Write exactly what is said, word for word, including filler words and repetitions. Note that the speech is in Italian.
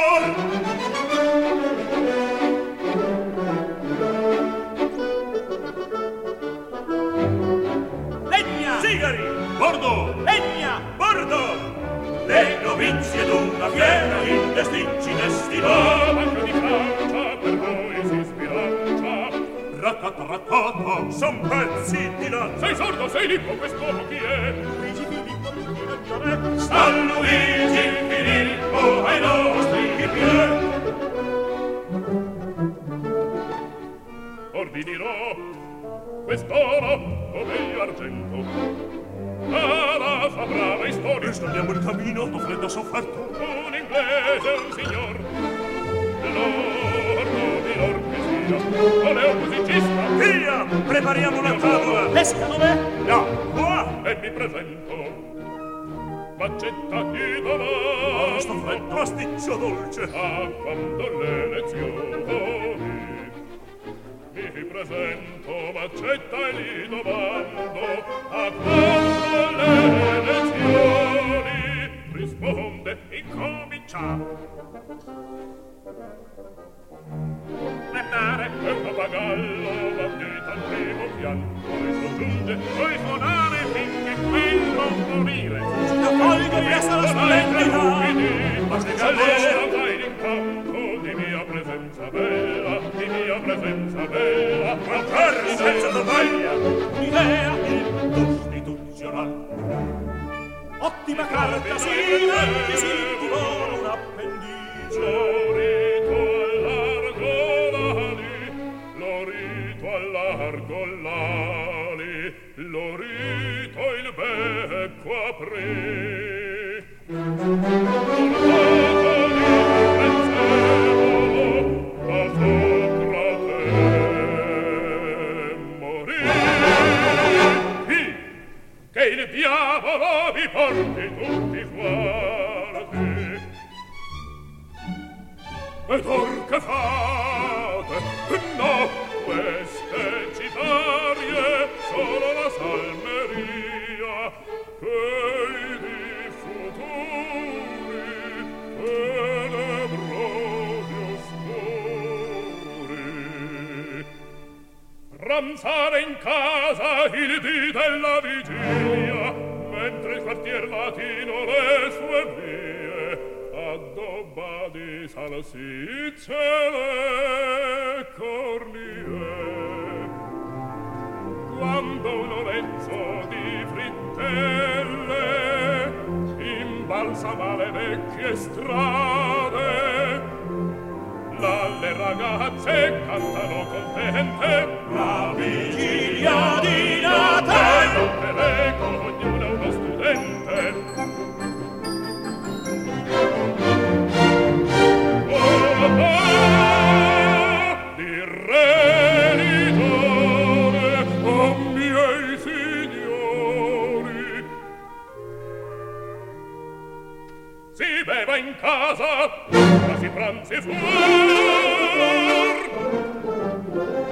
Legna! Sigari! Bordo! Legna! Bordo! Le novizie d'una fiera in destinci destinò. Manca di Francia per voi si sbilancia. Raccata, raccata, son pezzi di là. Sei sordo, sei lippo, quest'uomo chi è? Luigi Filippo, tutti ragione. Sta Luigi Filippo ai nostri piedi. Or vi dirò, quest'oro come argento. La sua brava storia. Ristorniamo il cammino, ho freddo sofferto. Un inglese, un signor. Lord, milor che sia. Non è un musicista. Via, prepariamo la tavola. L'esca dov'è? Là, qua. E mi presento. Faccetta di Ah, domani. sto freddo, pasticcio dolce. A quando le lezioni. Mi presento, m'accetta e gli domando. A quando le lezioni. Risponde, incominciamo. Guardare è un pappagallo, bandito al primo piano. Poi soggiunge, poi suonare finché quello morire. La folga resta la splendida. Ma se allora vai in campo di mia presenza bella, di mia presenza bella, Ma per senza tovaglia. Un'idea, Il costituzionale. ottima carta, sì, che si divora un appendice. Lorito allargo l'ali, lorito allargo l'ali, lorito il becco aprì. Portato di pensiero, a Socrate morì. Chi? Che il diavolo vi porti tutti fuori. Ed or che fate? No, queste citarie, solo la salmeria, che i futuri, tenebrosi oscuri. Pranzare in casa il dì della vigilia, mentre il quartier latino le sue vie addobba di salsicce le cornie. Quando un olenzo di frittelle imbalsama le vecchie strade, là le ragazze cantano contente La vigilia di Natale. rompe l'eco ognuna uno studente. Di renitore, o miei signori, si beva in casa, ma si pranzi fuor.